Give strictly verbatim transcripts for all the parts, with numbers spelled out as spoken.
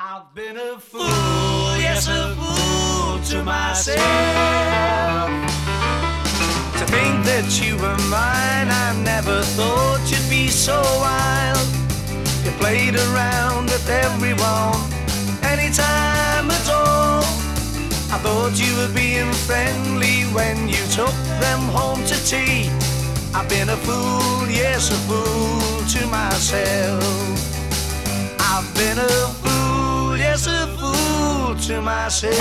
I've been a fool, yes, a fool to myself. To think that you were mine, I never thought you'd be so wild. You played around with everyone, anytime at all. I thought you were being friendly when you took them home to tea. I've been a fool, yes, a fool to myself. I've been a fool, yes, a fool to myself.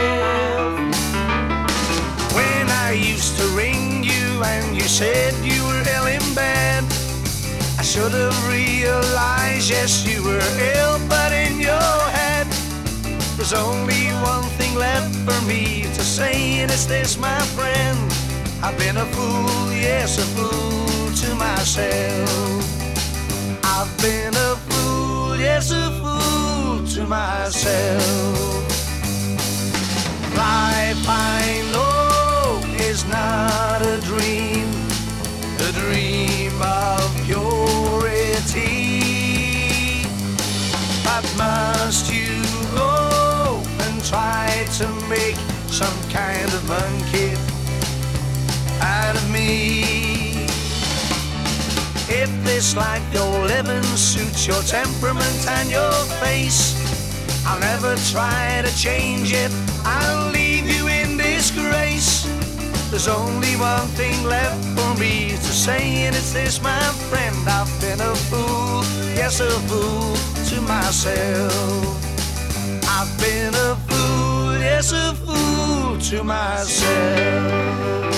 When I used to ring you and you said you were ill in bed, I should have realized, yes, you were ill, but in your head. There's only one thing left for me to say, and it's this, my friend. I've been a fool, yes, a fool to myself. I've been a fool, yes, a fool to myself. Life, I know, is not a dream, a dream of purity. But must you go and try to make some kind of monkey out of me? If this life you're living suits your temperament and your face, I'll never try to change it, I'll leave you in disgrace. There's only one thing left for me to say, and it's this, my friend. I've been a fool, yes, a fool to myself. I've been a fool, yes, a fool to myself.